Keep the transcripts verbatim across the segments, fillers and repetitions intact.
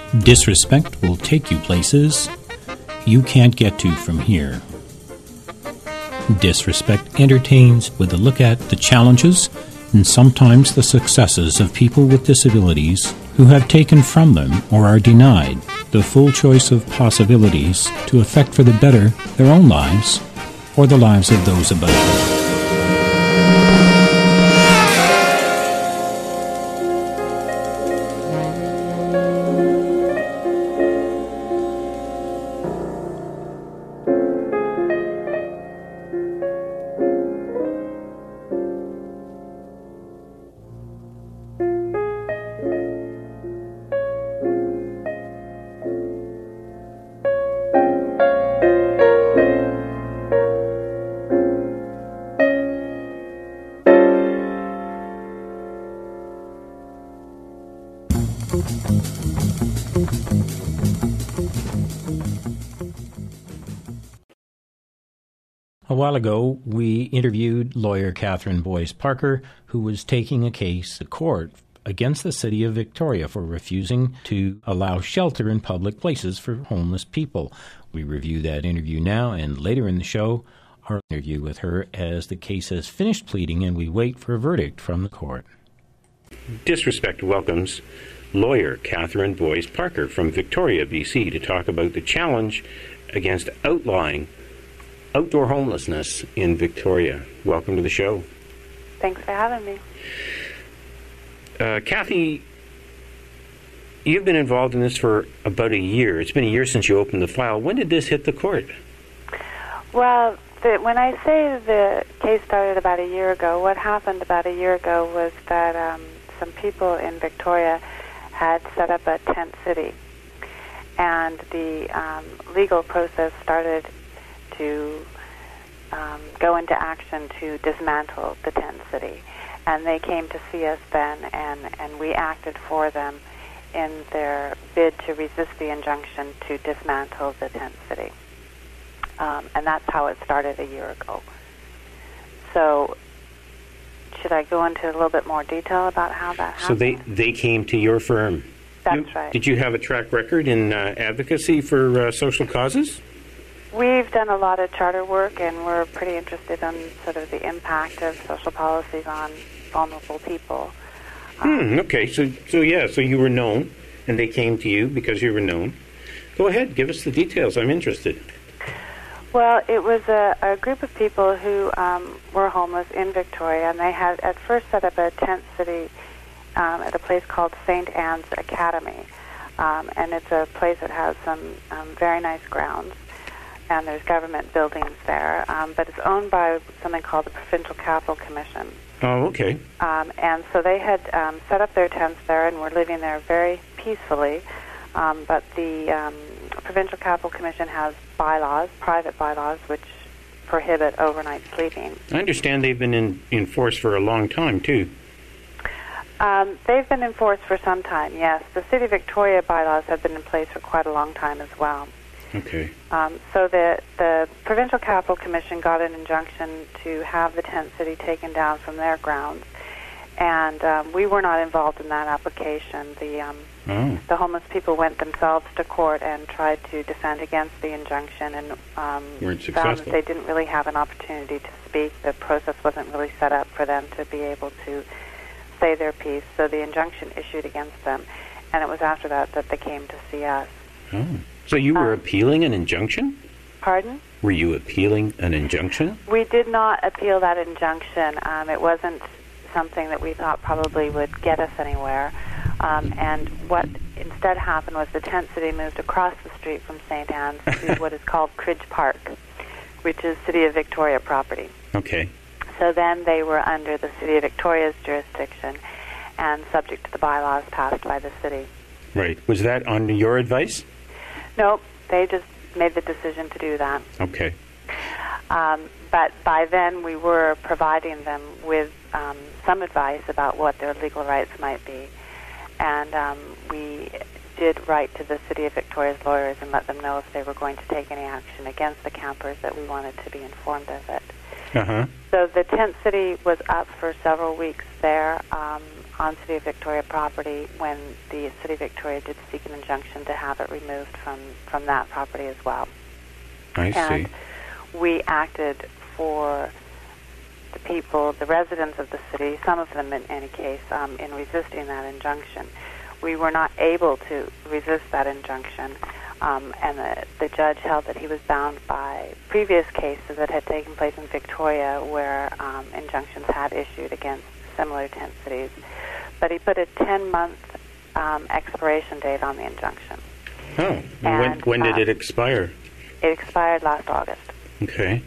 Disrespect will take you places you can't get to from here. Disrespect entertains with a look at the challenges and sometimes the successes of people with disabilities who have taken from them or are denied the full choice of possibilities to affect for the better their own lives or the lives of those about them. A while ago, we interviewed lawyer Catherine Boyce Parker, who was taking a case to court against the City of Victoria for refusing to allow shelter in public places for homeless people. We review that interview now, and later in the show, our interview with her as the case has finished pleading and we wait for a verdict from the court. Disrespect welcomes lawyer Catherine Boyce Parker from Victoria, B C, to talk about the challenge against outlawing outdoor homelessness in Victoria. Welcome to the show. Thanks for having me. Uh, Kathy, you've been involved in this for about a year. It's been a year since you opened the file. When did this hit the court? Well, the, when I say the case started about a year ago, what happened about a year ago was that um, some people in Victoria had set up a tent city, and the um, legal process started to um, go into action to dismantle the tent city. And they came to see us then, and, and we acted for them in their bid to resist the injunction to dismantle the tent city. Um, and that's how it started a year ago. So should I go into a little bit more detail about how that happened? So they, they came to your firm. That's you, right. Did you have a track record in uh, advocacy for uh, social causes? We've done a lot of charter work, and we're pretty interested in sort of the impact of social policies on vulnerable people. Um, hmm, okay, so so yeah, so you were known, and they came to you because you were known. Go ahead, give us the details. I'm interested. Well, it was a, a group of people who um, were homeless in Victoria, and they had at first set up a tent city um, at a place called Saint Anne's Academy. Um, and it's a place that has some um, very nice grounds, and there's government buildings there, um, but it's owned by something called the Provincial Capital Commission. Oh, okay. Um, and so they had um, set up their tents there and were living there very peacefully, um, but the um, Provincial Capital Commission has bylaws, private bylaws, which prohibit overnight sleeping. I understand they've been in, in force for a long time, too. Um, they've been in force for some time, yes. The City of Victoria bylaws have been in place for quite a long time as well. Okay. Um, so the, the Provincial Capital Commission got an injunction to have the tent city taken down from their grounds, and um, we were not involved in that application. The um, oh. the homeless people went themselves to court and tried to defend against the injunction, and um, weren't found successful. that they didn't really have an opportunity to speak. The process wasn't really set up for them to be able to say their piece, so the injunction issued against them, and it was after that that they came to see us. Oh. So you were um, appealing an injunction? Pardon? Were you appealing an injunction? We did not appeal that injunction. Um, it wasn't something that we thought probably would get us anywhere. Um, and what instead happened was the tent city moved across the street from Saint Anne's to what is called Cridge Park, which is City of Victoria property. Okay. So then they were under the City of Victoria's jurisdiction and subject to the bylaws passed by the city. Right. Was that on your advice? Nope. They just made the decision to do that. Okay. Um, but by then we were providing them with um, some advice about what their legal rights might be. And um, we did write to the City of Victoria's lawyers and let them know if they were going to take any action against the campers that we wanted to be informed of it. Uh-huh. So the tent city was up for several weeks there. Um, on City of Victoria property when the City of Victoria did seek an injunction to have it removed from, from that property as well. I and see. We acted for the people, the residents of the city, some of them in any case, um, in resisting that injunction. We were not able to resist that injunction, um, and the, the judge held that he was bound by previous cases that had taken place in Victoria where um, injunctions had issued against similar tent cities. But he put a ten-month um, expiration date on the injunction. Oh, and, when, when did uh, it expire? It expired last August. Okay.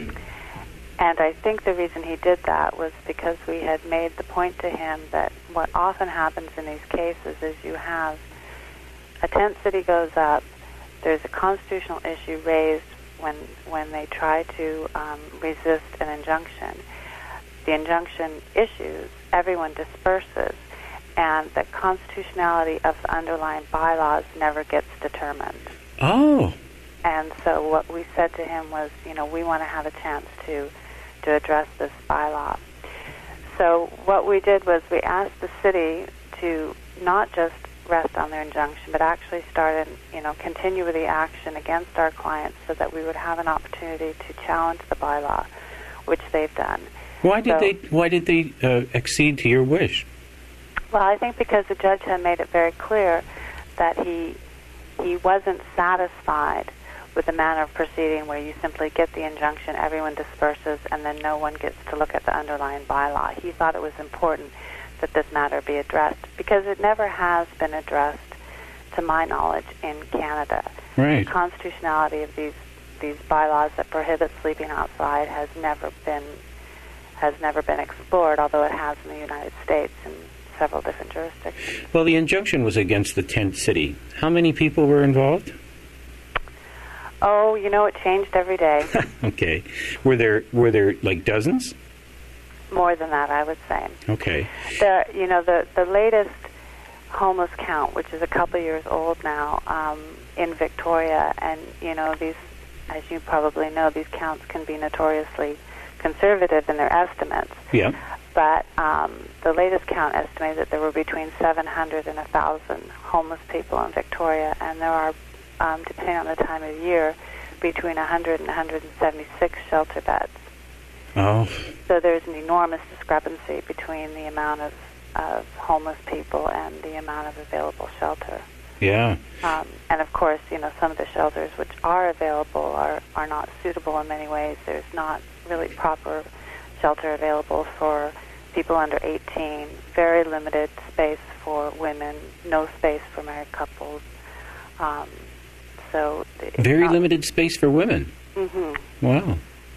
And I think the reason he did that was because we had made the point to him that what often happens in these cases is you have a tent city goes up, there's a constitutional issue raised when when they try to um, resist an injunction. The injunction issues, everyone disperses, and the constitutionality of the underlying bylaws never gets determined. Oh. And so what we said to him was, you know, we want to have a chance to to address this bylaw. So what we did was we asked the city to not just rest on their injunction, but actually start and, you know, continue with the action against our clients so that we would have an opportunity to challenge the bylaw, which they've done. Why did so, they Why did they uh, accede to your wish? Well, I think because the judge had made it very clear that he he wasn't satisfied with the manner of proceeding where you simply get the injunction, everyone disperses, and then no one gets to look at the underlying bylaw. He thought it was important that this matter be addressed because it never has been addressed, to my knowledge, in Canada. Right. The constitutionality of these these bylaws that prohibit sleeping outside has never been has never been explored, although it has in the United States in several different jurisdictions. Well, the injunction was against the tent city. How many people were involved? Oh, you know, it changed every day. Okay. Were there were there like dozens? More than that, I would say. Okay. The you know the the latest homeless count, which is a couple of years old now, um, in Victoria, and you know these, as you probably know, these counts can be notoriously conservative in their estimates. Yeah. But um, the latest count estimated that there were between seven hundred and one thousand homeless people in Victoria, and there are, um, depending on the time of year, between one hundred and one hundred seventy-six shelter beds. Oh. So there's an enormous discrepancy between the amount of, of homeless people and the amount of available shelter. Yeah. Um, and of course, you know, some of the shelters which are available are, are not suitable in many ways. There's not really proper shelter available for people under eighteen, very limited space for women, no space for married couples. Um, so Very not, limited space for women. Mm-hmm. Wow.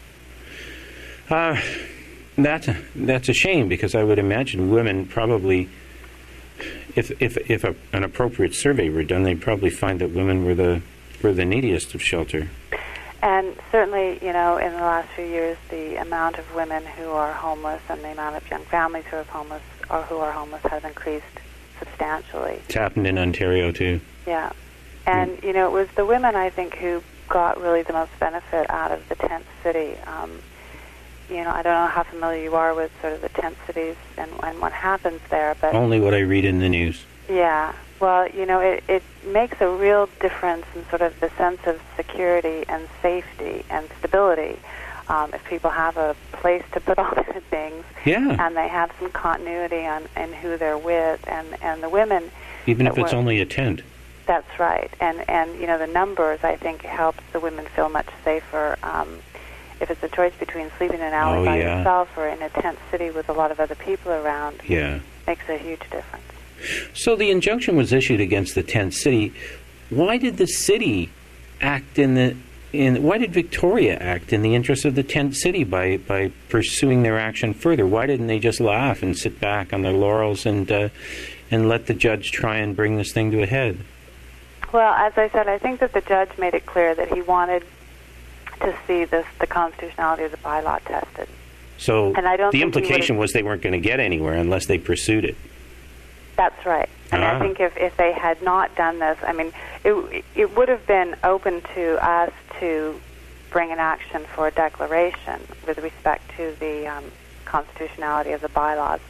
Uh, that's a, that's a shame because I would imagine women probably, if if if a, an appropriate survey were done, they'd probably find that women were the were the neediest of shelter. And certainly, you know, in the last few years, the amount of women who are homeless and the amount of young families who are homeless or who are homeless has increased substantially. It's happened in Ontario too. Yeah. And, you know, it was the women, I think, who got really the most benefit out of the tent city. Um, you know, I don't know how familiar you are with sort of the tent cities and, and what happens there, but... Only what I read in the news. Yeah. Well, you know, it, it makes a real difference in sort of the sense of security and safety and stability. Um, if people have a place to put all their things, yeah, and they have some continuity on in who they're with, and, and the women... Even if it's were, only a tent. That's right. And, and, you know, the numbers, I think, helps the women feel much safer. Um, if it's a choice between sleeping in an alley oh, by yeah. yourself or in a tent city with a lot of other people around, yeah, makes a huge difference. So the injunction was issued against the tent city. Why did the city act in the in? Why did Victoria act in the interest of the tent city by by pursuing their action further? Why didn't they just laugh and sit back on their laurels and uh, and let the judge try and bring this thing to a head? Well, as I said, I think that the judge made it clear that he wanted to see this the constitutionality of the bylaw tested. So and I don't the think implication was they weren't going to get anywhere unless they pursued it. That's right. And ah. I think if, if they had not done this, I mean, it, it would have been open to us to bring an action for a declaration with respect to the um, constitutionality of the bylaws.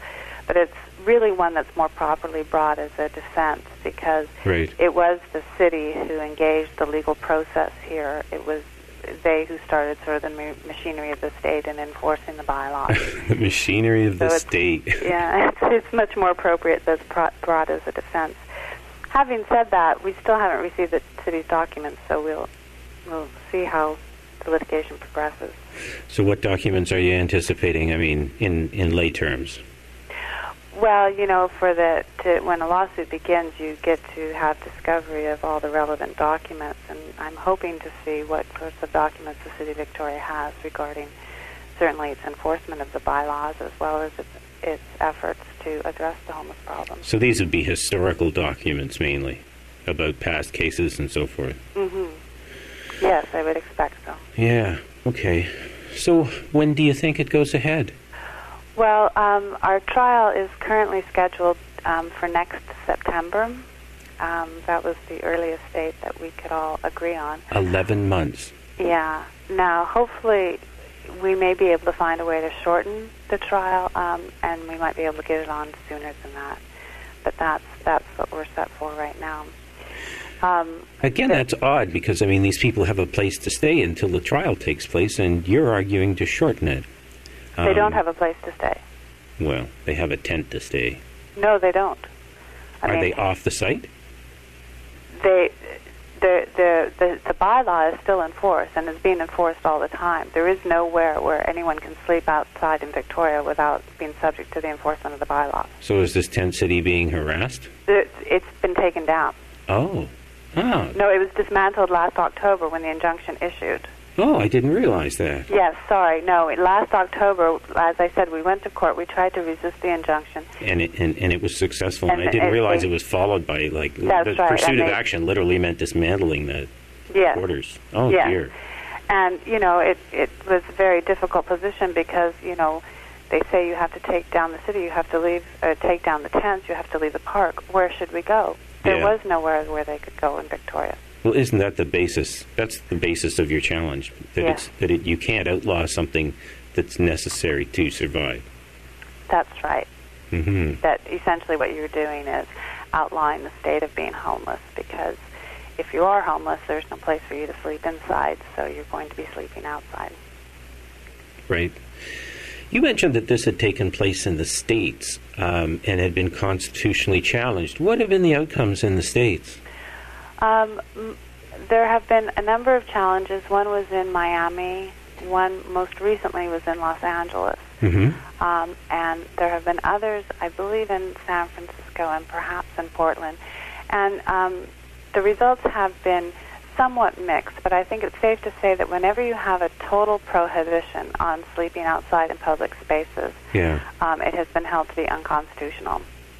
But it's really one that's more properly brought as a defense because right. it was the city who engaged the legal process here. It was they who started sort of the ma- machinery of the state in enforcing the bylaws. The machinery of so the state. Yeah, it's, it's much more appropriate that's pro- brought as a defense. Having said that, we still haven't received the city's documents, so we'll we'll see how the litigation progresses. So what documents are you anticipating, I mean, in, in lay terms? Well, you know, for the to, when a lawsuit begins, you get to have discovery of all the relevant documents, and I'm hoping to see what sorts of documents the City of Victoria has regarding certainly its enforcement of the bylaws as well as its, its efforts to address the homeless problem. So these would be historical documents mainly, about past cases and so forth? Mm-hmm. Yes, I would expect so. Yeah, okay. So when do you think it goes ahead? Well, um, our trial is currently scheduled um, for next September. Um, that was the earliest date that we could all agree on. Eleven months. Yeah. Now, hopefully, we may be able to find a way to shorten the trial, um, and we might be able to get it on sooner than that. But that's that's what we're set for right now. Um, Again, that's odd because, I mean, these people have a place to stay until the trial takes place, and you're arguing to shorten it. They Um, don't have a place to stay. Well, they have a tent to stay. No, they don't. I Are mean, they off the site? They, the, the, the, the bylaw is still in force and is being enforced all the time. There is nowhere where anyone can sleep outside in Victoria without being subject to the enforcement of the bylaw. So is this tent city being harassed? It, it's been taken down. Oh. Ah. No, it was dismantled last October when the injunction issued. Oh, I didn't realize that. Yes, sorry. No, last October, as I said, we went to court. We tried to resist the injunction. And it, and, and it was successful. And, And I didn't it- realize they- it was followed by, like, That's the right, pursuit and of they- action literally meant dismantling the Yes. quarters. Oh, Yes. dear. And, you know, it, it was a very difficult position because, you know, they say you have to take down the city, you have to leave, uh, take down the tents, you have to leave the park. Where should we go? There Yeah. was nowhere where they could go in Victoria. Well, isn't that the basis? That's the basis of your challenge, that Yeah. it's that it, you can't outlaw something that's necessary to survive. That's right. Mm-hmm. That essentially what you're doing is outlawing the state of being homeless because if you are homeless, there's no place for you to sleep inside, so you're going to be sleeping outside. Right. You mentioned that this had taken place in the States um, and had been constitutionally challenged. What have been the outcomes in the States? Um, m- there have been a number of challenges. One was in Miami. One most recently was in Los Angeles. Mm-hmm. Um, and there have been others, I believe, in San Francisco and perhaps in Portland. And um, the results have been somewhat mixed, but I think it's safe to say that whenever you have a total prohibition on sleeping outside in public spaces, Yeah. um, it has been held to be unconstitutional.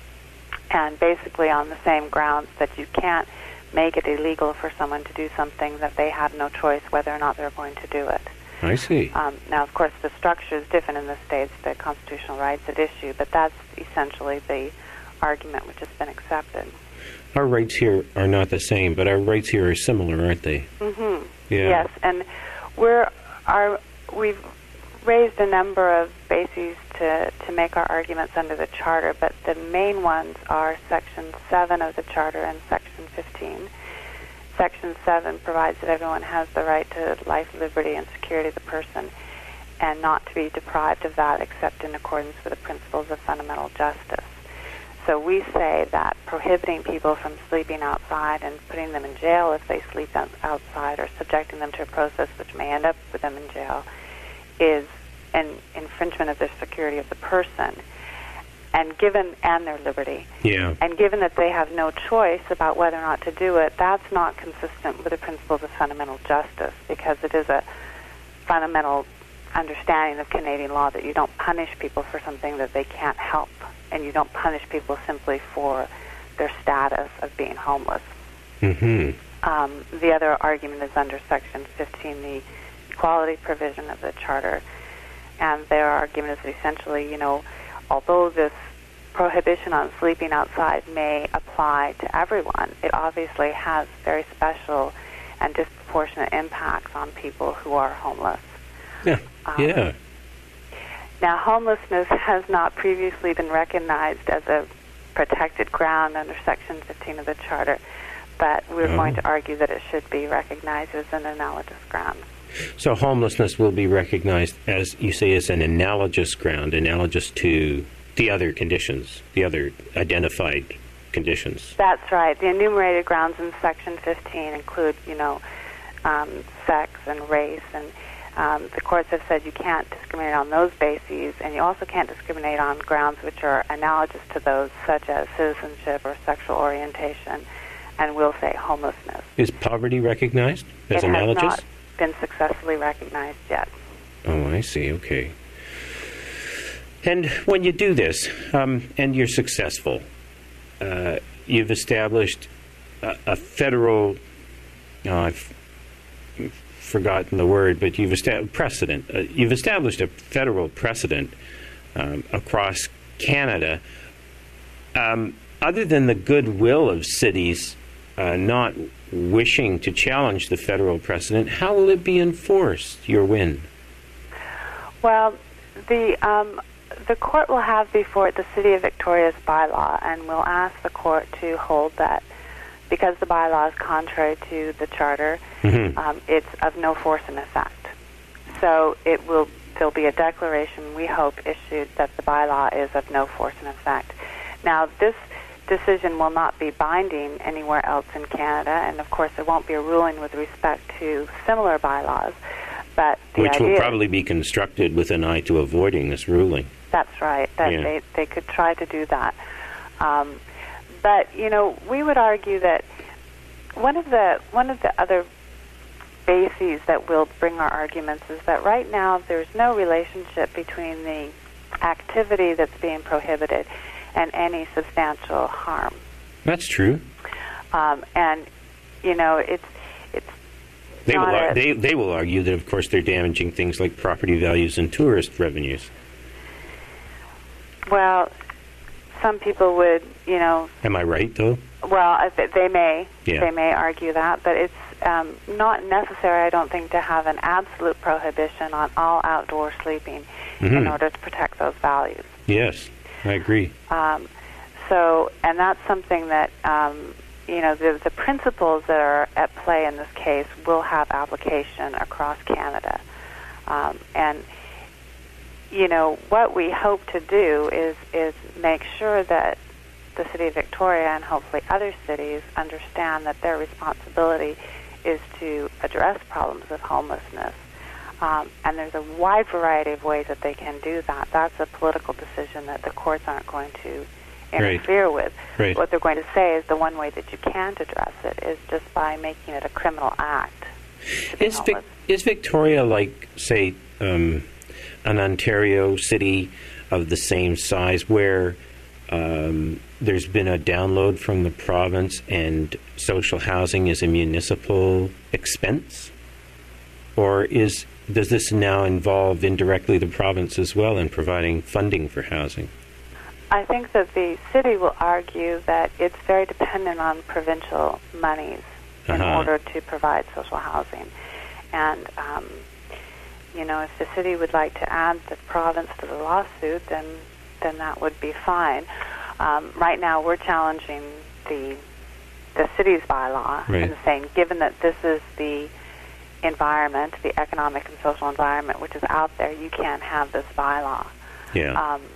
And basically on the same grounds that you can't make it illegal for someone to do something that they have no choice whether or not they're going to do it. I see. Um, now, of course, the structure is different in the states, the constitutional rights at issue, but that's essentially the argument which has been accepted. Our rights here are not the same, but our rights here are similar, aren't they? Mm-hmm. Yeah. Yes, and we're our we've raised a number of bases to, to make our arguments under the Charter, but the main ones are Section seven of the Charter and Section fifteen. Section seven provides that everyone has the right to life, liberty, and security of the person, and not to be deprived of that except in accordance with the principles of fundamental justice. So we say that prohibiting people from sleeping outside and putting them in jail if they sleep outside or subjecting them to a process which may end up with them in jail is an infringement of the security of the person and given and their liberty. Yeah. And given that they have no choice about whether or not to do it, that's not consistent with the principles of fundamental justice because it is a fundamental understanding of Canadian law that you don't punish people for something that they can't help, and you don't punish people simply for their status of being homeless. Mm-hmm. Um, the other argument is under Section fifteen, the equality provision of the Charter, and their argument is essentially, you know, although this prohibition on sleeping outside may apply to everyone, it obviously has very special and disproportionate impacts on people who are homeless. Yeah. Um, yeah. Now, homelessness has not previously been recognized as a protected ground under Section fifteen of the Charter, but we're oh. going to argue that it should be recognized as an analogous ground. So homelessness will be recognized, as you say, as an analogous ground, analogous to the other conditions, the other identified conditions. That's right. The enumerated grounds in Section fifteen include, you know, um, sex and race, and um, the courts have said you can't discriminate on those bases, and you also can't discriminate on grounds which are analogous to those, such as citizenship or sexual orientation, and we'll say homelessness. Is poverty recognized as it analogous? It has not been successfully recognized yet. Oh, I see. Okay. And when you do this, um, and you're successful, uh, you've established a, a federal, oh, I've forgotten the word, but you've established precedent. Uh, you've established a federal precedent um, across Canada. Um, other than the goodwill of cities uh, not wishing to challenge the federal precedent, how will it be enforced, your win? Well, the um, the court will have before it the City of Victoria's bylaw, and we'll ask the court to hold that because the bylaw is contrary to the Charter, mm-hmm. um, it's of no force and effect. So it will there'll be a declaration, we hope, issued that the bylaw is of no force and effect. Now, this decision will not be binding anywhere else in Canada, and of course there won't be a ruling with respect to similar bylaws. But the Which idea will probably be constructed with an eye to avoiding this ruling. That's right. That yeah. they they could try to do that. Um, but you know, we would argue that one of the one of the other bases that will bring our arguments is that right now there's no relationship between the activity that's being prohibited and any substantial harm. That's true. Um, and you know, it's it's. They will, ar- they, they will argue that, of course, they're damaging things like property values and tourist revenues. Well, some people would, you know... Am I right, though? Well, they may. Yeah. They may argue that, but it's um, not necessary, I don't think, to have an absolute prohibition on all outdoor sleeping mm-hmm. in order to protect those values. Yes, I agree. Um, so, and that's something that... Um, you know, the, the principles that are at play in this case will have application across Canada. Um, and, you know, what we hope to do is, is make sure that the City of Victoria and hopefully other cities understand that their responsibility is to address problems of homelessness. Um, and there's a wide variety of ways that they can do that. That's a political decision that the courts aren't going to interfere right. with. Right. What they're going to say is the one way that you can't address it is just by making it a criminal act. Is, Vic- is Victoria like, say, um, an Ontario city of the same size where um, there's been a download from the province and social housing is a municipal expense? Or is does this now involve indirectly the province as well in providing funding for housing? I think that the city will argue that it's very dependent on provincial monies in uh-huh. order to provide social housing. And, um, you know, if the city would like to add the province to the lawsuit, then then that would be fine. Um, right now we're challenging the the city's bylaw right. and saying, given that this is the environment, the economic and social environment which is out there, you can't have this bylaw. Yeah. Um,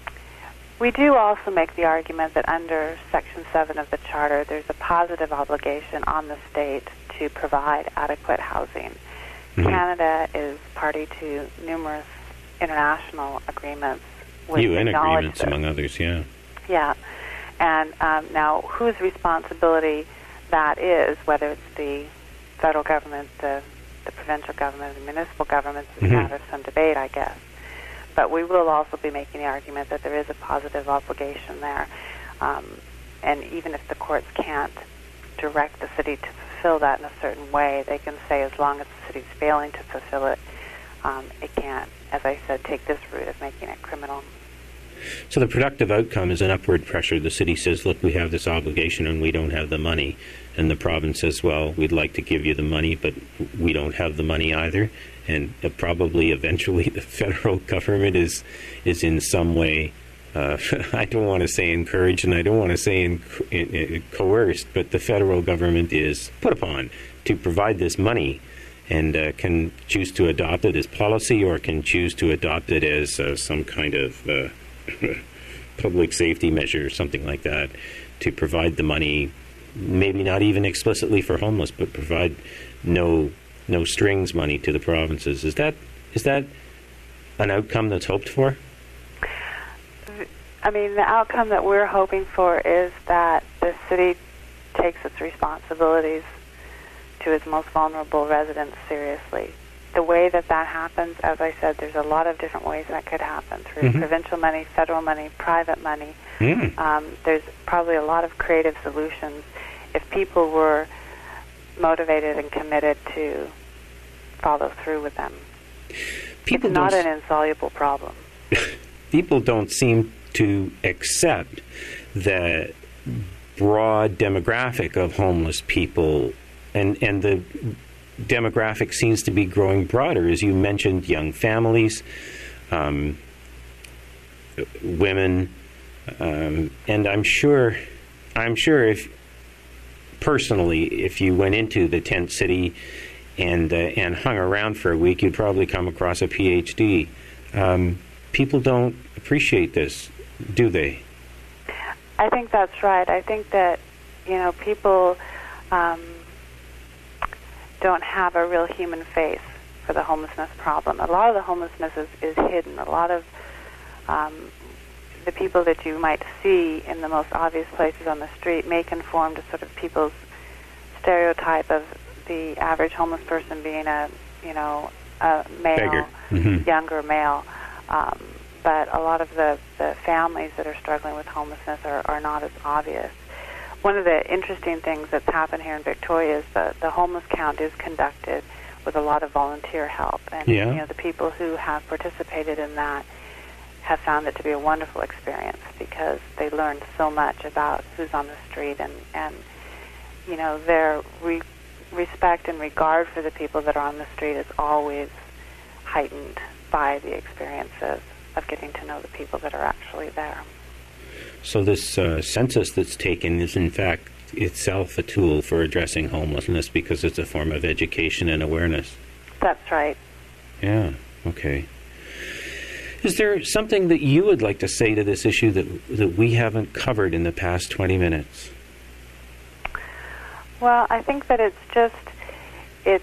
We do also make the argument that under Section seven of the Charter, there's a positive obligation on the state to provide adequate housing. Mm-hmm. Canada is party to numerous international agreements which U N acknowledge agreements, this. among others, yeah. Yeah. And um, now, whose responsibility that is, whether it's the federal government, the, the provincial government, the municipal government, is a mm-hmm. matter of some debate, I guess. But we will also be making the argument that there is a positive obligation there. Um, and even if the courts can't direct the city to fulfill that in a certain way, they can say as long as the city's failing to fulfill it, um, it can't, as I said, take this route of making it criminal. So the productive outcome is an upward pressure. The city says, look, we have this obligation and we don't have the money. And the province says, well, we'd like to give you the money, but we don't have the money either. And uh, probably eventually the federal government is is in some way, uh, I don't want to say encouraged and I don't want to say in, in, in coerced, but the federal government is put upon to provide this money, and uh, can choose to adopt it as policy or can choose to adopt it as uh, some kind of uh, public safety measure or something like that, to provide the money, maybe not even explicitly for homeless, but provide no no strings money to the provinces. Is that is that an outcome that's hoped for? I mean, the outcome that we're hoping for is that the city takes its responsibilities to its most vulnerable residents seriously. The way that that happens, as I said, there's a lot of different ways that could happen, through mm-hmm. provincial money, federal money, private money. Mm. Um, there's probably a lot of creative solutions if people were motivated and committed to follow through with them. People it's not an insoluble problem. People don't seem to accept the broad demographic of homeless people, and, and the demographic seems to be growing broader. As you mentioned, young families, um, women, um, and I'm sure, I'm sure if personally, if you went into the tent city and uh, and hung around for a week, you'd probably come across a P H D. Um, people don't appreciate this, do they? I think that's right. I think that, you know, people um, don't have a real human face for the homelessness problem. A lot of the homelessness is, is hidden. A lot of um, the people that you might see in the most obvious places on the street may conform to sort of people's stereotype of the average homeless person being a, you know, a male, mm-hmm. younger male. Um, but a lot of the, the families that are struggling with homelessness are, are not as obvious. One of the interesting things that's happened here in Victoria is the, the homeless count is conducted with a lot of volunteer help. And yeah. you know, the people who have participated in that have found it to be a wonderful experience because they learned so much about who's on the street, and, and you know, their re- respect and regard for the people that are on the street is always heightened by the experience of, of getting to know the people that are actually there. So this uh, census that's taken is in fact itself a tool for addressing homelessness because it's a form of education and awareness. That's right. Yeah, okay. Is there something that you would like to say to this issue that that we haven't covered in the past twenty minutes? Well, I think that it's just, it's,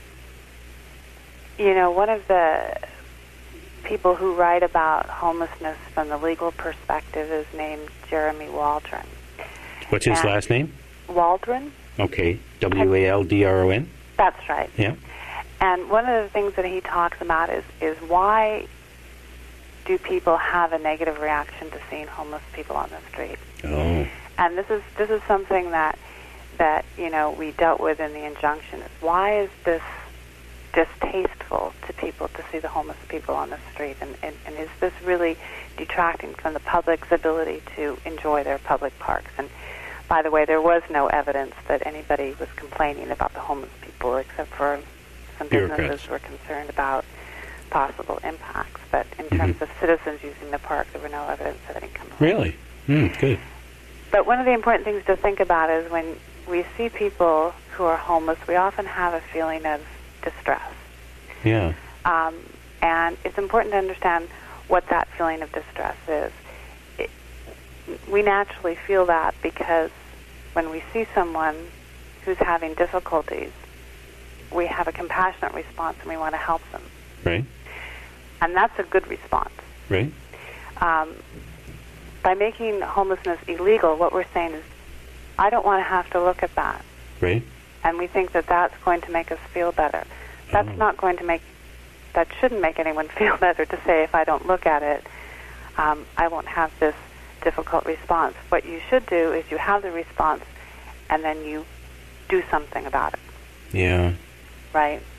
you know, one of the people who write about homelessness from the legal perspective is named Jeremy Waldron. What's his and last name? Waldron. Okay, W A L D R O N? That's right. Yeah. And one of the things that he talks about is, is why do people have a negative reaction to seeing homeless people on the street? Oh. And this is this is something that that you know we dealt with in the injunction. Is why is this distasteful to people to see the homeless people on the street, and, and, and is this really detracting from the public's ability to enjoy their public parks? And by the way, there was no evidence that anybody was complaining about the homeless people, except for some businesses were concerned about possible impacts. But in mm-hmm. terms of citizens using the park, there were no evidence of any complaints. Really? Mm, good. But one of the important things to think about is when we see people who are homeless, we often have a feeling of distress. Yeah. Um, and it's important to understand what that feeling of distress is. It, we naturally feel that because when we see someone who's having difficulties, we have a compassionate response and we want to help them. Right. And that's a good response. Right. Um, by making homelessness illegal, what we're saying is, I don't want to have to look at that. Right. And we think that that's going to make us feel better. That's oh. not going to make, that shouldn't make anyone feel better to say, if I don't look at it, um, I won't have this difficult response. What you should do is you have the response and then you do something about it. Yeah. Right?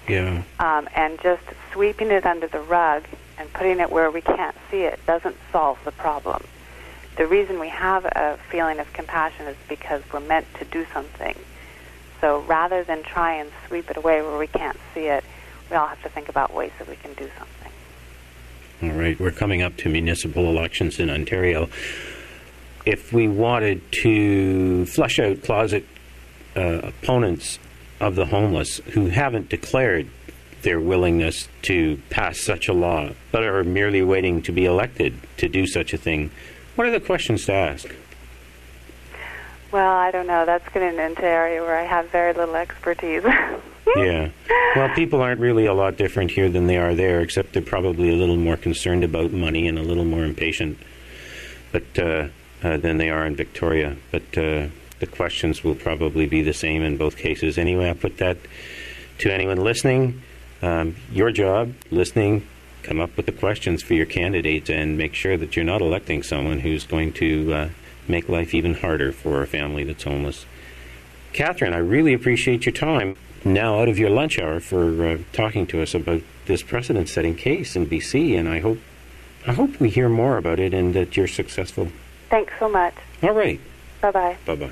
Yeah. Um, and just sweeping it under the rug and putting it where we can't see it doesn't solve the problem. The reason we have a feeling of compassion is because we're meant to do something. So rather than try and sweep it away where we can't see it, we all have to think about ways that we can do something. All right. We're coming up to municipal elections in Ontario. If we wanted to flush out closet uh, opponents of the homeless who haven't declared their willingness to pass such a law, but are merely waiting to be elected to do such a thing, what are the questions to ask? Well, I don't know. That's getting into an area where I have very little expertise. Yeah. Well, people aren't really a lot different here than they are there, except they're probably a little more concerned about money and a little more impatient but uh, uh, than they are in Victoria. But uh, the questions will probably be the same in both cases. Anyway, I'll put that to anyone listening. Um, your job, listening, come up with the questions for your candidates and make sure that you're not electing someone who's going to uh, make life even harder for a family that's homeless. Catherine, I really appreciate your time now out of your lunch hour for uh, talking to us about this precedent-setting case in B C, and I hope I hope we hear more about it and that you're successful. Thanks so much. All right. Bye-bye. Bye-bye.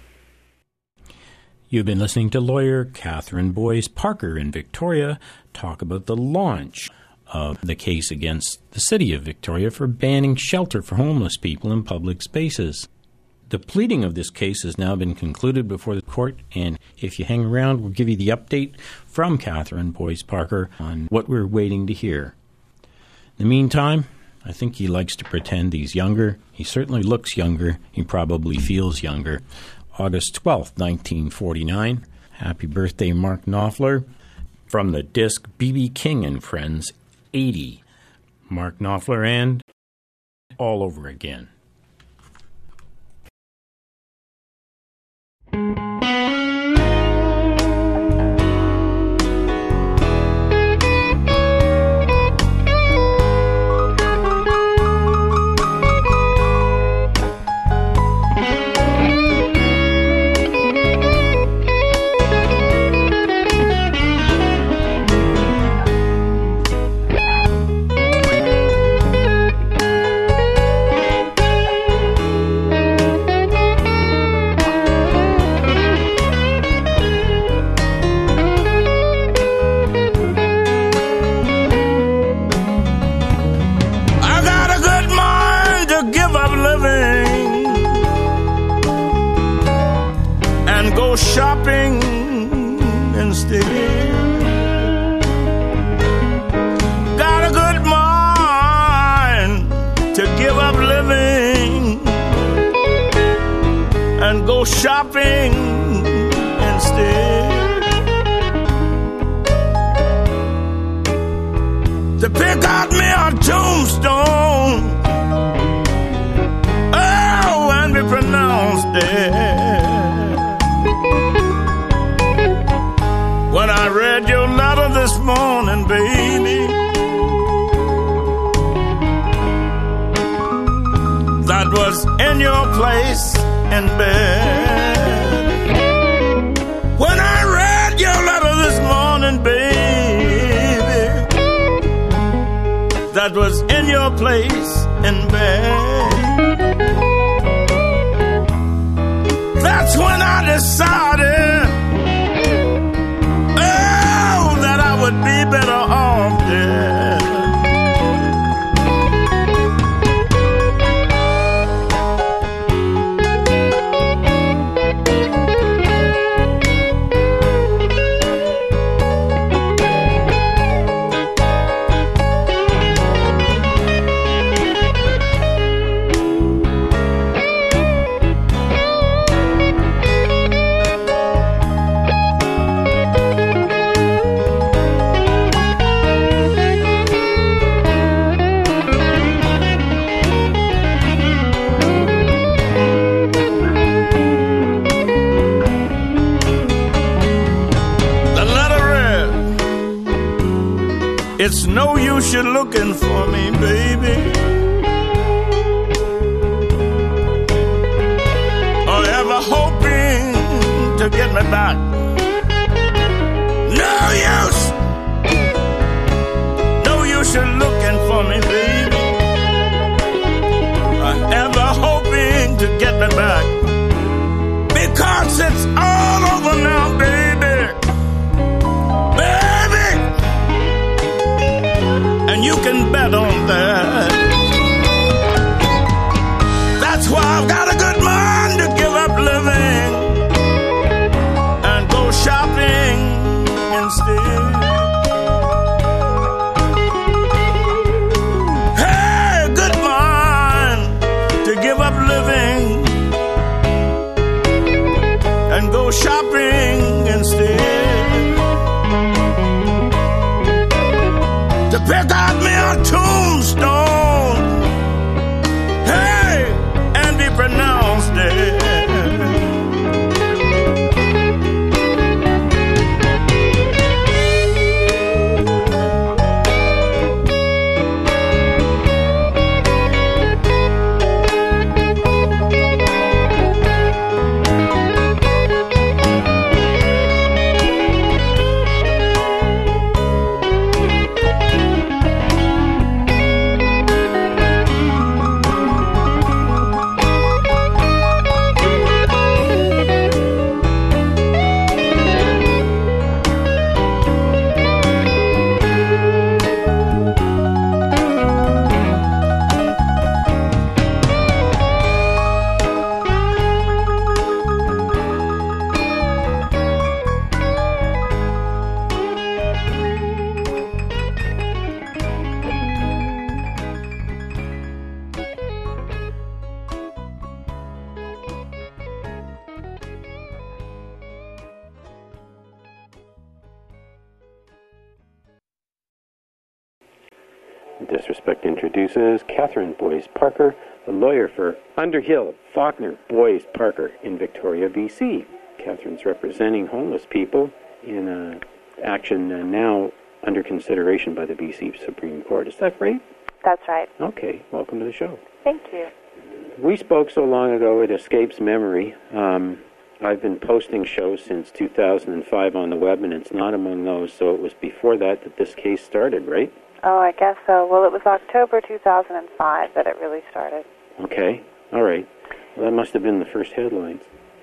You've been listening to lawyer Catherine Boyce Parker in Victoria talk about the launch of the case against the City of Victoria for banning shelter for homeless people in public spaces. The pleading of this case has now been concluded before the court, and if you hang around, we'll give you the update from Catherine Boyce Parker on what we're waiting to hear. In the meantime, I think he likes to pretend he's younger. He certainly looks younger. He probably feels younger. August twelfth, nineteen forty-nine. Happy birthday, Mark Knopfler. From the disc B B King and Friends, eighty. Mark Knopfler and All Over Again. Shopping instead. Got a good mind to give up living and go shopping instead. To pick out me a tombstone, oh, and be pronounced dead. When I read your letter this morning, baby, that was in your place in bed. When I read your letter this morning, baby, that was in your place in bed. That's when I decided would be better off dead. It's no use you looking for me, baby, or ever hoping to get me back. No use use you looking for me, baby, or ever hoping to get me back. Because it's all over now, baby. Baby! And you can bet on that. That's why I've got a good mind to give up living and go shopping instead. Hey, good mind to give up living and go shopping instead. To pick out me a tombstone, hey, and be pronounced dead. Disrespect introduces Catherine Boyce Parker, a lawyer for Underhill, Faulkner, Boyce Parker in Victoria, B C. Catherine's representing homeless people in uh, action uh, now under consideration by the B C Supreme Court. Is that right? That's right. Okay, welcome to the show. Thank you. We spoke so long ago it escapes memory. Um, I've been posting shows since two thousand five on the web, and it's not among those, so it was before that that this case started, right? Oh, I guess so. Well, it was October two thousand five that it really started. Okay, all right. Well, that must have been the first headlines.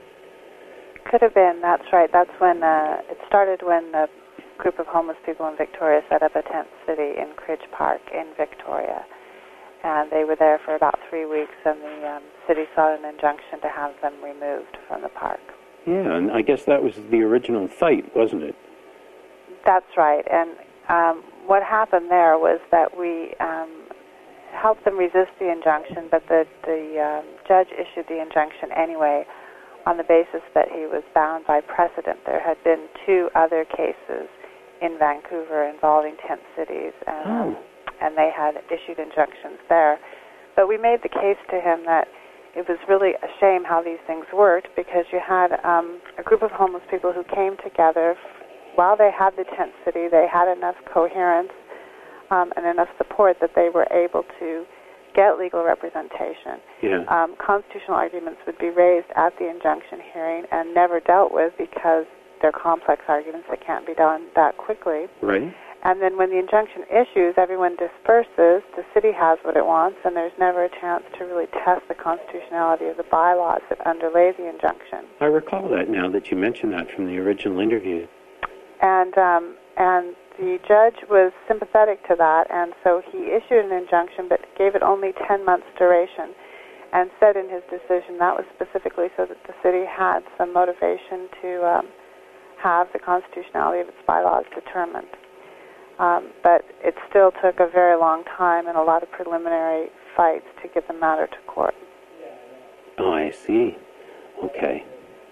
Could have been, that's right. That's when, uh, it started when a group of homeless people in Victoria set up a tent city in Cridge Park in Victoria. And they were there for about three weeks, and the um, city sought an injunction to have them removed from the park. Yeah, and I guess that was the original fight, wasn't it? That's right. And um, what happened there was that we um, helped them resist the injunction, but the, the um, judge issued the injunction anyway on the basis that he was bound by precedent. There had been two other cases in Vancouver involving tent cities, and, oh. um, and they had issued injunctions there. But we made the case to him that it was really a shame how these things worked, because you had um, a group of homeless people who came together. While they had the tent city, they had enough coherence um, and enough support that they were able to get legal representation. Yeah. Um, constitutional arguments would be raised at the injunction hearing and never dealt with because they're complex arguments that can't be done that quickly. Right. And then when the injunction issues, everyone disperses, the city has what it wants, and there's never a chance to really test the constitutionality of the bylaws that underlay the injunction. I recall that now that you mentioned that from the original interview. And um, and the judge was sympathetic to that, and so he issued an injunction but gave it only ten months duration, and said in his decision that was specifically so that the city had some motivation to um, have the constitutionality of its bylaws determined. Um, but it still took a very long time and a lot of preliminary fights to get the matter to court. Oh, I see. Okay.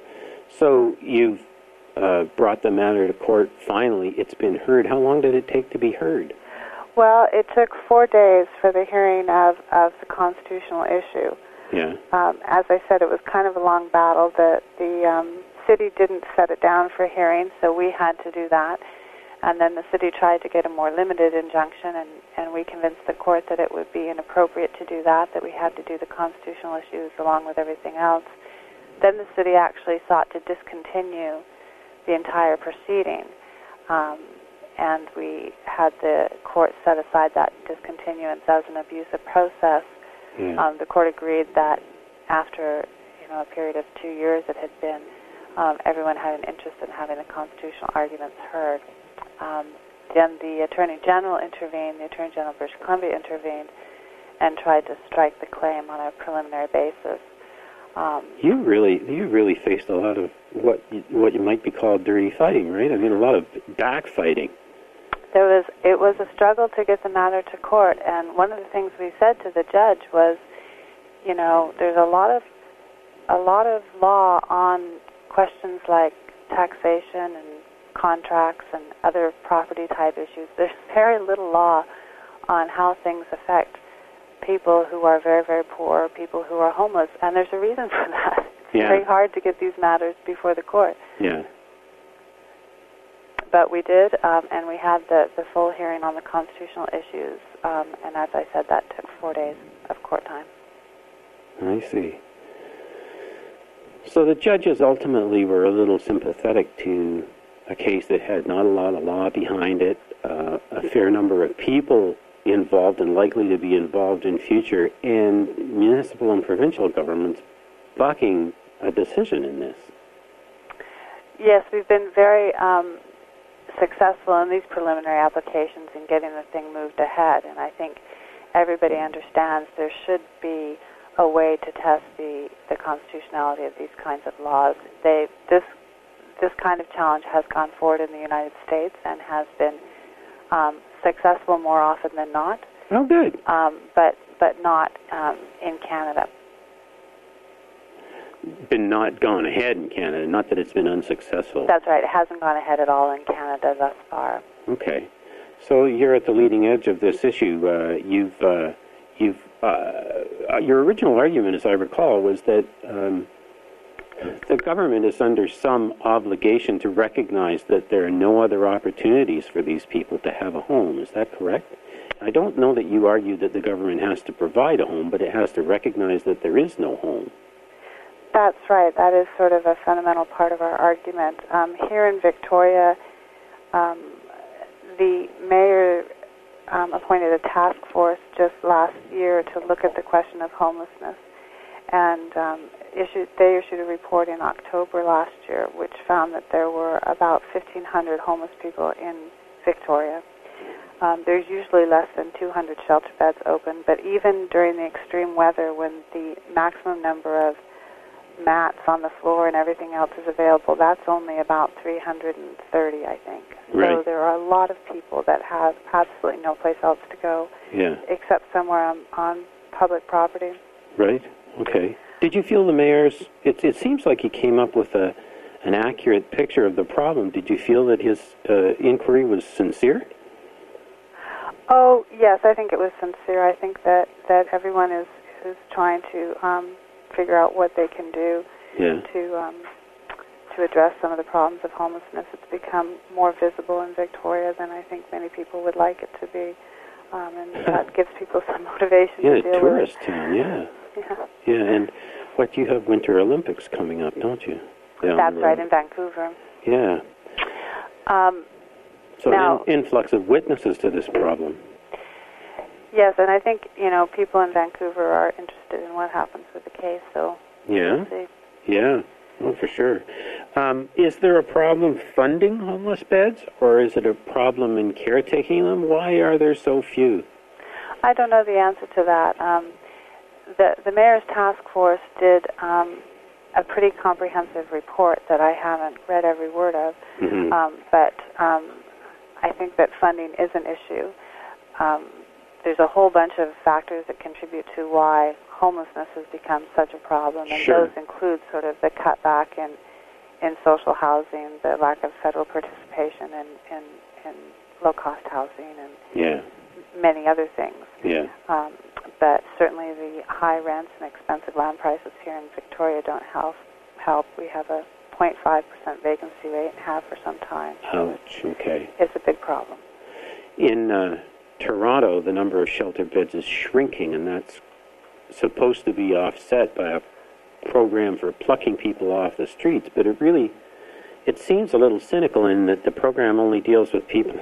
So you've uh, brought the matter to court finally. It's been heard. How long did it take to be heard? Well, it took four days for the hearing of, of the constitutional issue. Yeah. Um, as I said, it was kind of a long battle. The, the um, city didn't set it down for hearing, so we had to do that. And then the city tried to get a more limited injunction, and, and we convinced the court that it would be inappropriate to do that, that we had to do the constitutional issues along with everything else. Then the city actually sought to discontinue the entire proceeding. Um, and we had the court set aside that discontinuance as an abusive process. Yeah. Um, the court agreed that after you know a period of two years it had been, um, everyone had an interest in having the constitutional arguments heard. Um, then the Attorney General intervened, the Attorney General of British Columbia intervened, and tried to strike the claim on a preliminary basis. Um, you really, you really faced a lot of what you, what you might be called dirty fighting, right? I mean, a lot of backfighting. There was, it was a struggle to get the matter to court, and one of the things we said to the judge was, you know, there's a lot of, a lot of law on questions like taxation and contracts and other property type issues. There's very little law on how things affect people who are very, very poor, people who are homeless, and there's a reason for that. It's yeah. very hard to get these matters before the court. Yeah. But we did, um, and we had the, the full hearing on the constitutional issues, um, and as I said, that took four days of court time. I see. So the judges ultimately were a little sympathetic to a case that had not a lot of law behind it, uh, a fair number of people involved and likely to be involved in future, and municipal and provincial governments bucking a decision in this. Yes, we've been very um, successful in these preliminary applications in getting the thing moved ahead, and I think everybody understands there should be a way to test the, the constitutionality of these kinds of laws. They, this, this kind of challenge has gone forward in the United States and has been um, successful more often than not. Oh, good. Um, but but not um, in Canada. Been not gone ahead in Canada, not that it's been unsuccessful. That's right. It hasn't gone ahead at all in Canada thus far. Okay. So you're at the leading edge of this issue. Uh, you've uh, you've uh, your original argument, as I recall, was that um, the government is under some obligation to recognize that there are no other opportunities for these people to have a home. Is that correct? I don't know that you argue that the government has to provide a home, but it has to recognize that there is no home. That's right. That is sort of a fundamental part of our argument. Um, here in Victoria, um, the mayor um, appointed a task force just last year to look at the question of homelessness. And um, issued, they issued a report in October last year which found that there were about fifteen hundred homeless people in Victoria. Um, there's usually less than two hundred shelter beds open, but even during the extreme weather when the maximum number of mats on the floor and everything else is available, that's only about three hundred thirty, I think. Right. So there are a lot of people that have absolutely no place else to go Yeah. except somewhere on, on public property. Right. Okay. Did you feel the mayor's, it, it seems like he came up with a an accurate picture of the problem. Did you feel that his uh, inquiry was sincere? Oh, yes, I think it was sincere. I think that, that everyone is, is trying to um, figure out what they can do Yeah. to um, to address some of the problems of homelessness. It's become more visible in Victoria than I think many people would like it to be, um, and that gives people some motivation Yeah, to deal tourist with it. town, yeah. Yeah. Yeah, and what, you have Winter Olympics coming up, don't you? Down That's the right, road. in Vancouver. Yeah. Um, So Now- in, influx of witnesses to this problem. yes, and I think, you know, people in Vancouver are interested in what happens with the case, so Yeah. we'll see. Yeah. Oh, for sure. Um, is there a problem funding homeless beds, or is it a problem in caretaking them? Why are there so few? I don't know the answer to that. Um, the, the mayor's task force did um, a pretty comprehensive report that I haven't read every word of, Mhm. um, but um, I think that funding is an issue. Um, there's a whole bunch of factors that contribute to why homelessness has become such a problem, and Sure. those include sort of the cutback in, in social housing, the lack of federal participation in, in, in low-cost housing, and Yeah. many other things. Yeah. Um, but certainly the high rents and expensive land prices here in Victoria don't help. help. We have a zero point five percent vacancy rate and have for some time. Ouch. Okay. It's a big problem. In uh, Toronto, the number of shelter beds is shrinking, and that's supposed to be offset by a program for plucking people off the streets. But it really, it seems a little cynical in that the program only deals with people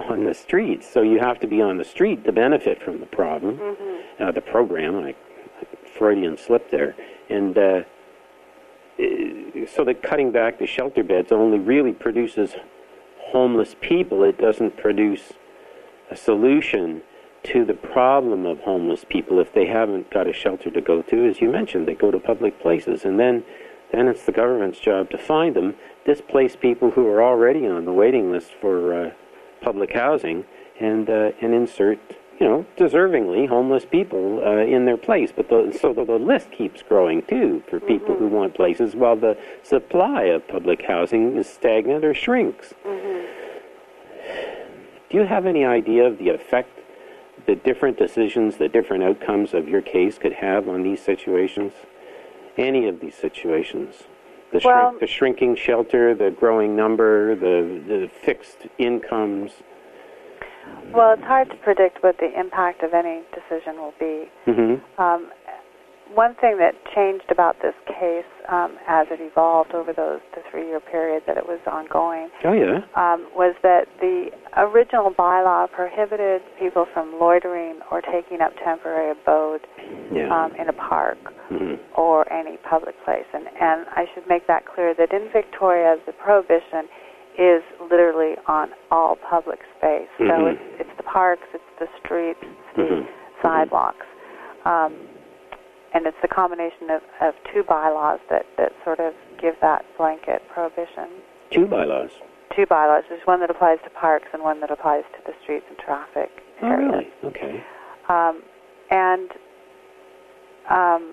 on the streets. So you have to be on the street to benefit from the problem, Mm-hmm. uh, the program. I Freudian slip there, and uh, so that cutting back the shelter beds only really produces homeless people. It doesn't produce a solution to the problem of homeless people if they haven't got a shelter to go to. As you mentioned, they go to public places, and then then it's the government's job to find them, displace people who are already on the waiting list for uh, public housing, and uh, and insert, you know, deservingly homeless people uh, in their place. But the, so the, the list keeps growing too for people Mm-hmm. who want places, while the supply of public housing is stagnant or shrinks. Mm-hmm. Do you have any idea of the effect the different decisions, the different outcomes of your case could have on these situations? Any of these situations? The, shrink, Well- the shrinking shelter, the growing number, the, the fixed incomes. Well, it's hard to predict what the impact of any decision will be. Mm-hmm. Um, one thing that changed about this case um, as it evolved over those the three-year period that it was ongoing Oh, yeah. um, was that the original bylaw prohibited people from loitering or taking up temporary abode Yeah. um, in a park Mhm. or any public place. And, and I should make that clear that in Victoria, the prohibition is literally on all public space. So Mhm. it's, it's the parks, it's the streets, it's the Mhm. sidewalks. Um, and it's the combination of, of two bylaws that, that sort of give that blanket prohibition. Two bylaws. Two bylaws. There's one that applies to parks and one that applies to the streets and traffic Oh, areas. really? Okay. Um, and um,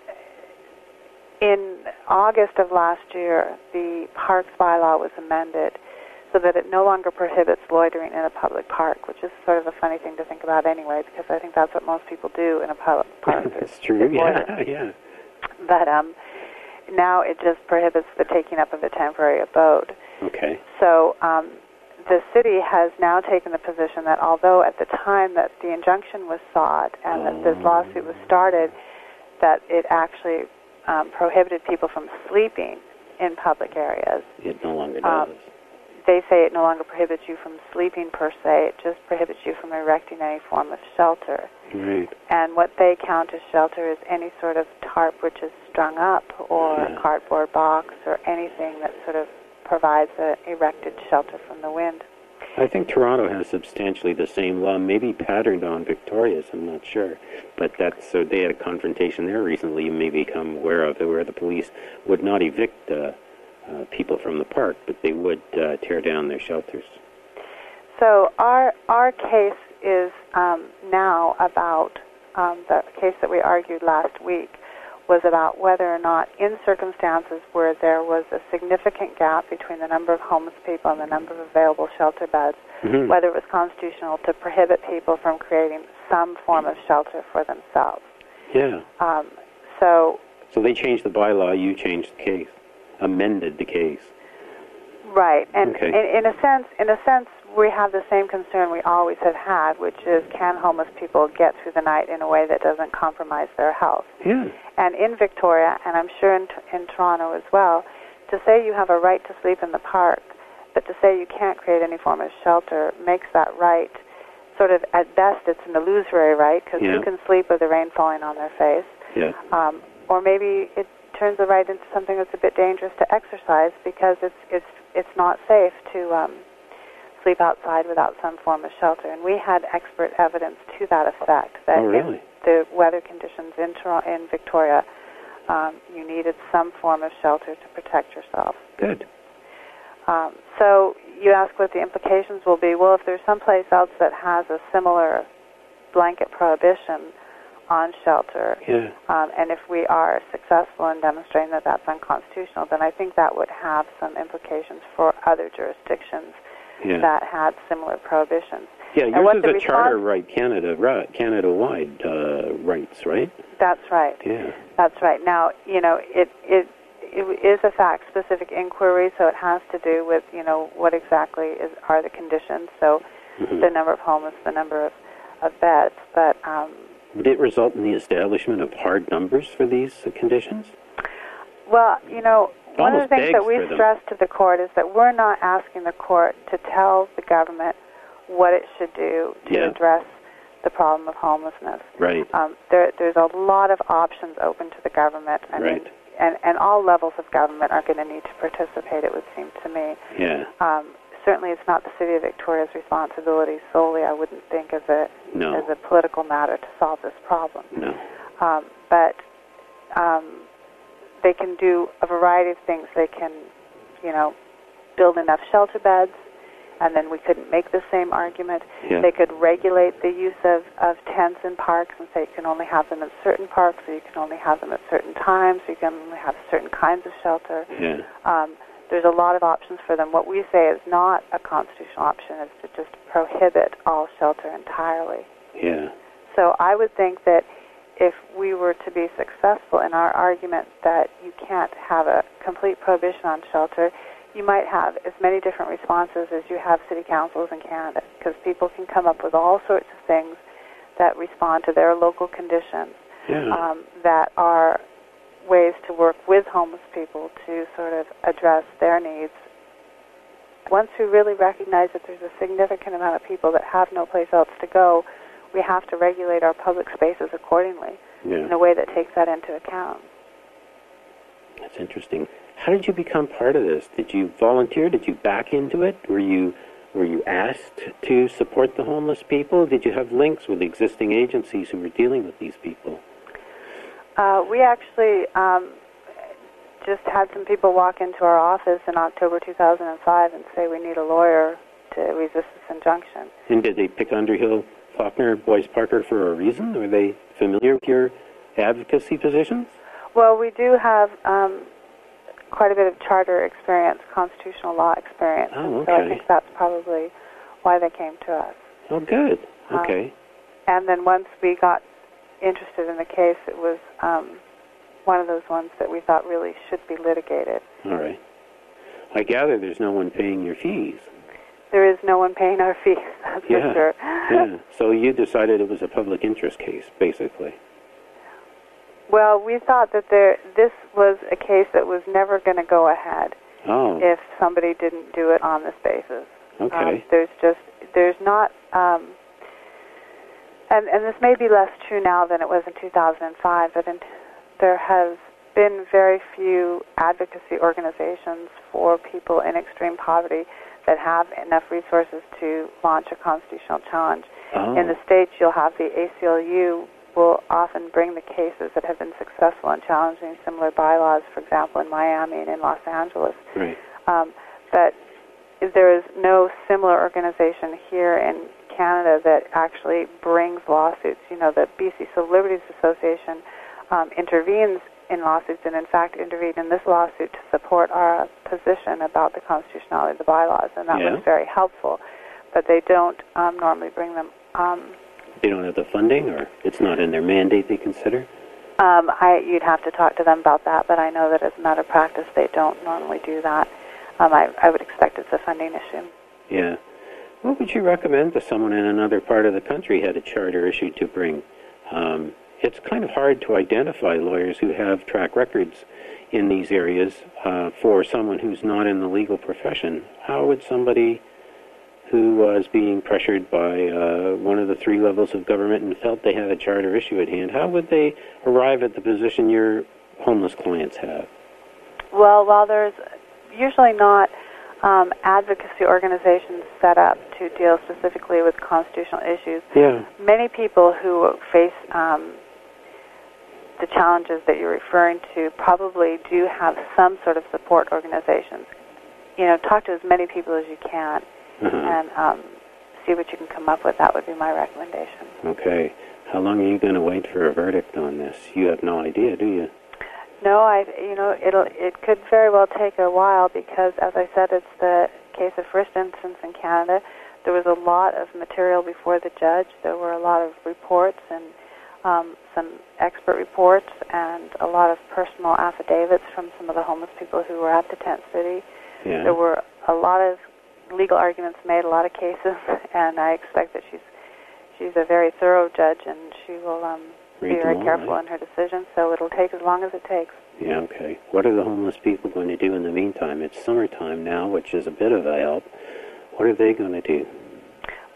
in August of last year, the parks bylaw was amended so that it no longer prohibits loitering in a public park, which is sort of a funny thing to think about anyway, because I think that's what most people do in a public park. That's true. Yeah, yeah. But um, now it just prohibits the taking up of a temporary abode. Okay. So um, the city has now taken the position that although at the time that the injunction was sought and that this lawsuit was started, that it actually um, prohibited people from sleeping in public areas. It no longer does. Um, They say it no longer prohibits you from sleeping per se, it just prohibits you from erecting any form of shelter. Right. And what they count as shelter is any sort of tarp which is strung up or Yeah. a cardboard box or anything that sort of provides an erected shelter from the wind. I think Toronto has substantially the same law, maybe patterned on Victoria's, I'm not sure. But that's, so they had a confrontation there recently, you may become aware of it, where the police would not evict uh, uh, people from the park, but they would uh, tear down their shelters. So our our case is um, now about, um, the case that we argued last week was about whether or not in circumstances where there was a significant gap between the number of homeless people and the number of available shelter beds, Mhm. whether it was constitutional to prohibit people from creating some form of shelter for themselves. Yeah. Um, so, So they changed the bylaw, you changed the case, amended the case. right, and Okay. in, in a sense, in a sense, we have the same concern we always have had, which is can homeless people get through the night in a way that doesn't compromise their health? Yeah. And in Victoria, and I'm sure in, in Toronto as well, to say you have a right to sleep in the park, but to say you can't create any form of shelter makes that right sort of, at best, it's an illusory right, because Yeah. who can sleep with the rain falling on their face? Yeah. Um, or maybe it turns the right into something that's a bit dangerous to exercise because it's it's it's not safe to um, sleep outside without some form of shelter. And we had expert evidence to that effect, that Oh, really? in the weather conditions in Toronto, in Victoria, um, you needed some form of shelter to protect yourself. Good. Um, so you ask what the implications will be. Well, if there's someplace else that has a similar blanket prohibition on shelter, Yeah. um, and if we are successful in demonstrating that that's unconstitutional, then I think that would have some implications for other jurisdictions Yeah. that had similar prohibitions. Yeah, And yours what is the a charter respons- right, Canada, right, Canada-wide uh, rights, right? That's right. Yeah. That's right. Now, you know, it it it is a fact-specific inquiry, so it has to do with, you know, what exactly is are the conditions. So, Mhm. the number of homeless, the number of, of beds, but. Um, Would it result in the establishment of hard numbers for these uh, conditions? Well, you know, one of the Almost things that begs we for them. stress to the court is that we're not asking the court to tell the government what it should do to Yeah. address the problem of homelessness. Right. Um, there, there's a lot of options open to the government. I Right. mean, and, and all levels of government are going to need to participate, it would seem to me. Yeah. Um, certainly it's not the City of Victoria's responsibility solely, I wouldn't think, as a, No. as a political matter to solve this problem. No. Um, but um, they can do a variety of things. They can, you know, build enough shelter beds, and then we couldn't make the same argument. Yeah. They could regulate the use of, of tents in parks and say you can only have them at certain parks, or you can only have them at certain times, or you can only have certain kinds of shelter. Yeah. Um, there's a lot of options for them. What we say is not a constitutional option, is to just prohibit all shelter entirely. Yeah. So I would think that if we were to be successful in our argument that you can't have a complete prohibition on shelter, you might have as many different responses as you have city councils in Canada, because people can come up with all sorts of things that respond to their local conditions, Yeah. um, that are ways to work with homeless people to sort of address their needs. Once we really recognize that there's a significant amount of people that have no place else to go, we have to regulate our public spaces accordingly Yeah. in a way that takes that into account. That's interesting. How did you become part of this? Did you volunteer? Did you back into it? Were you were you asked to support the homeless people? Did you have links with existing agencies who were dealing with these people? Uh, we actually um, just had some people walk into our office in October two thousand five and say we need a lawyer to resist this injunction. And did they pick Underhill, Faulkner, Boyce Parker for a reason? Were they familiar with your advocacy positions? Well, we do have um, quite a bit of charter experience, constitutional law experience, Oh, and so I okay. think that's probably why they came to us. Oh, good. Um, Okay. And then once we got interested in the case, it was um, one of those ones that we thought really should be litigated. All right. I gather there's no one paying your fees. There is no one paying our fees, that's Yeah. for sure. Yeah. So you decided it was a public interest case, basically. Well, we thought that there this was a case that was never going to go ahead Oh. if somebody didn't do it on this basis. Okay. Um, there's just there's not, um, and and this may be less true now than it was in two thousand five, but in, there has been very few advocacy organizations for people in extreme poverty that have enough resources to launch a constitutional challenge. Oh. In the States, you'll have the A C L U will often bring the cases that have been successful in challenging similar bylaws, for example, in Miami and in Los Angeles. Right. Um, but there is no similar organization here in Canada that actually brings lawsuits. You know, the B C Civil Liberties Association um, intervenes in lawsuits and, in fact, intervened in this lawsuit to support our position about the constitutionality of the bylaws, and that Yeah. was very helpful. But they don't um, normally bring them. Um, They don't have the funding, or it's not in their mandate they consider? Um, I, you'd have to talk to them about that, but I know that as a matter of practice, they don't normally do that. Um, I, I would expect it's a funding issue. Yeah. What would you recommend to someone in another part of the country had a charter issued to bring? Um, it's kind of hard to identify lawyers who have track records in these areas uh, for someone who's not in the legal profession. How would somebody who was being pressured by uh, one of the three levels of government and felt they had a charter issue at hand, how would they arrive at the position your homeless clients have? Well, while there's usually not um, advocacy organizations set up to deal specifically with constitutional issues, Yeah. many people who face um, the challenges that you're referring to probably do have some sort of support organizations. You know, talk to as many people as you can Uh-huh. and um, see what you can come up with. That would be my recommendation. Okay. How long are you going to wait for a verdict on this? You have no idea, do you? No, I. You know, it'll. It could very well take a while because, as I said, it's the case of first instance in Canada. There was a lot of material before the judge. There were a lot of reports and um, some expert reports and a lot of personal affidavits from some of the homeless people who were at the tent city. Yeah. There were a lot of legal arguments made, a lot of cases, and I expect that she's she's a very thorough judge, and she will um, be Read very them all, careful right? in her decision. So it'll take as long as it takes. Yeah, okay. What are the homeless people going to do in the meantime? It's summertime now, which is a bit of a help. What are they going to do?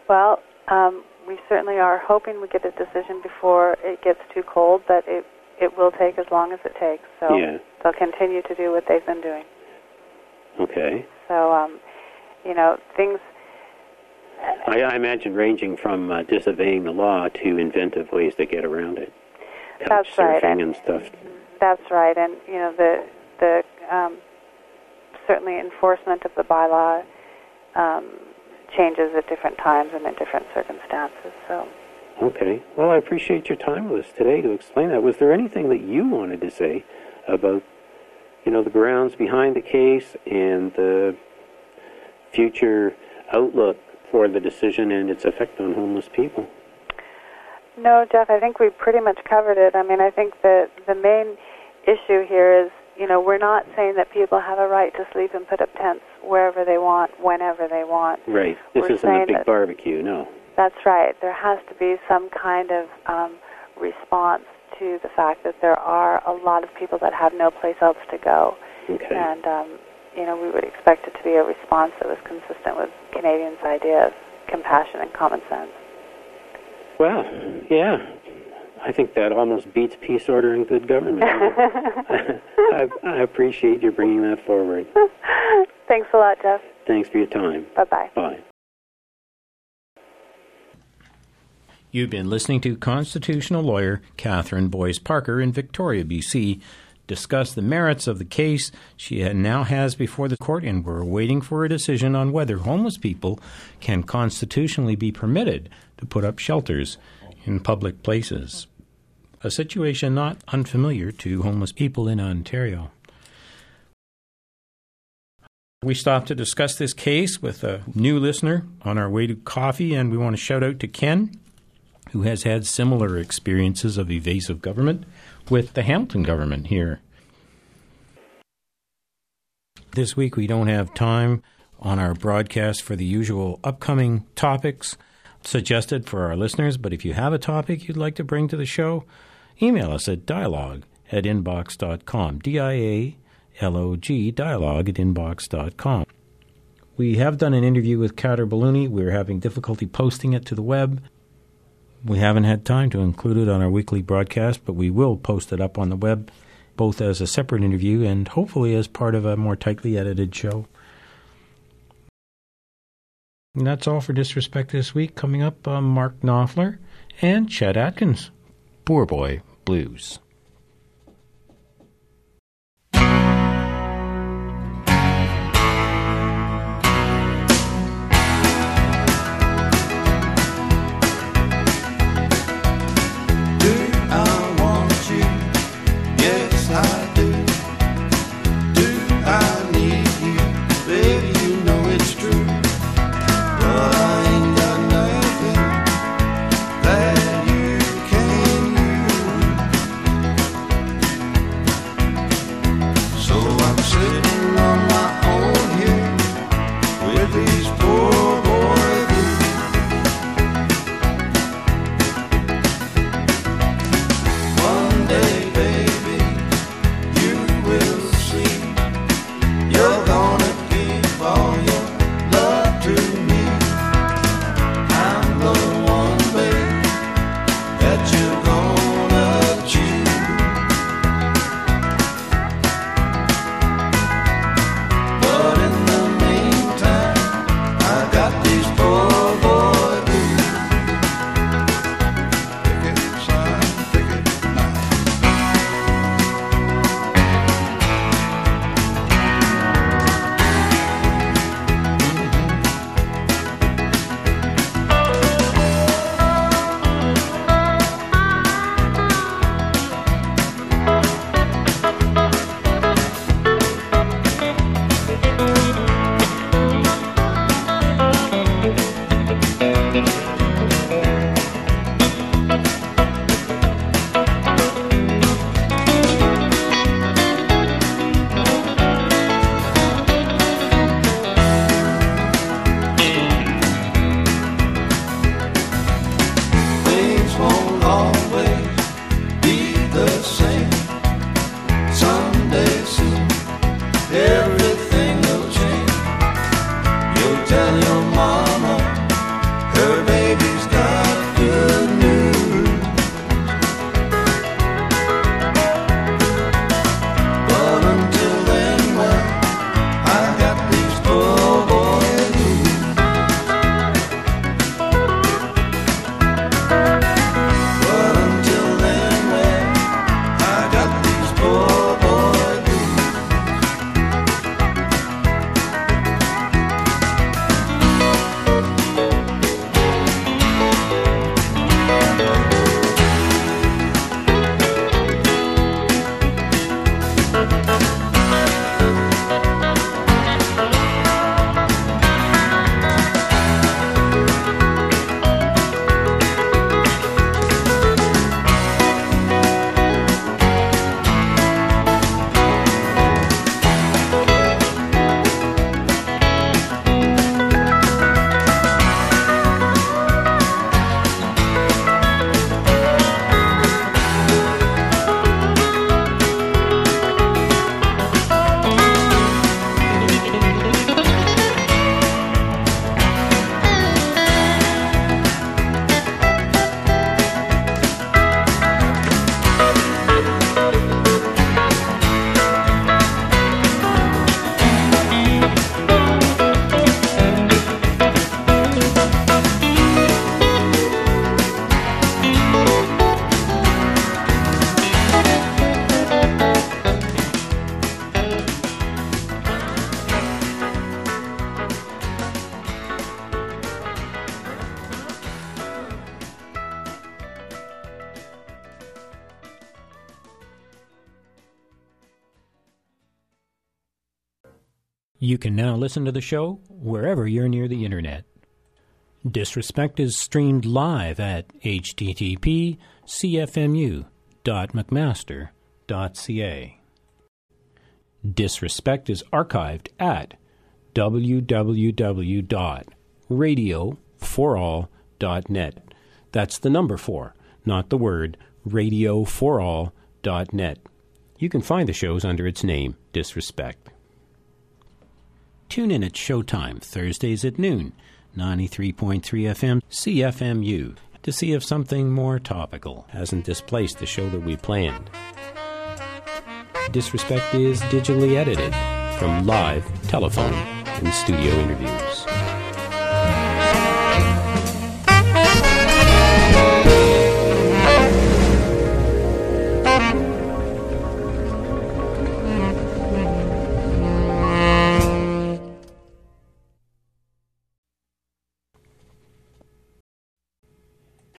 Well, um, we certainly are hoping we get a decision before it gets too cold, but it it will take as long as it takes. So Yeah. they'll continue to do what they've been doing. Okay. So, um, you know, things... I, I imagine ranging from uh, disobeying the law to inventive ways to get around it. That's right. Surfing And and stuff. that's right. And, you know, the, the um, certainly enforcement of the bylaw um, changes at different times and in different circumstances. So... Okay. Well, I appreciate your time with us today to explain that. Was there anything that you wanted to say about, you know, the grounds behind the case and the future outlook for the decision and its effect on homeless people? No, Jeff, I think we pretty much covered it. I mean, I think that the main issue here is, you know, we're not saying that people have a right to sleep and put up tents wherever they want, whenever they want. Right. This We're isn't a saying big that- barbecue, no. That's right. There has to be some kind of um, response to the fact that there are a lot of people that have no place else to go. Okay. And, um, you know, we would expect it to be a response that was consistent with Canadians' idea of compassion and common sense. Well, yeah. I think that almost beats peace, order, and good government. I, I appreciate you bringing that forward. Thanks a lot, Jeff. Thanks for your time. Bye-bye. Bye. You've been listening to constitutional lawyer Catherine Boyce Parker in Victoria, B C, discuss the merits of the case she now has before the court, and we're waiting for a decision on whether homeless people can constitutionally be permitted to put up shelters in public places, a situation not unfamiliar to homeless people in Ontario. We stopped to discuss this case with a new listener on our way to coffee, and we want to shout out to Ken, who has had similar experiences of evasive government with the Hamilton government here. This week we don't have time on our broadcast for the usual upcoming topics suggested for our listeners, but if you have a topic you'd like to bring to the show, email us at dialogue at inbox dot com, D I A L O G, dialogue at inbox dot com. We have done an interview with Kader Balouni. We're having difficulty posting it to the web. We haven't had time to include it on our weekly broadcast, but we will post it up on the web, both as a separate interview and hopefully as part of a more tightly edited show. And that's all for Disrespect this week. Coming up, uh, Mark Knopfler and Chet Atkins, Poor Boy Blues. Tell your mama her You can now listen to the show wherever you're near the internet. Disrespect is streamed live at h t t p c f m u dot mcmaster dot c a. Disrespect is archived at w w w dot radio for all dot net. That's the number four, not the word, radio for all dot net. You can find the shows under its name, Disrespect. Tune in at Showtime, Thursdays at noon, ninety-three point three F M C F M U, to see if something more topical hasn't displaced the show that we planned. Disrespect is digitally edited from live, telephone, and studio interviews.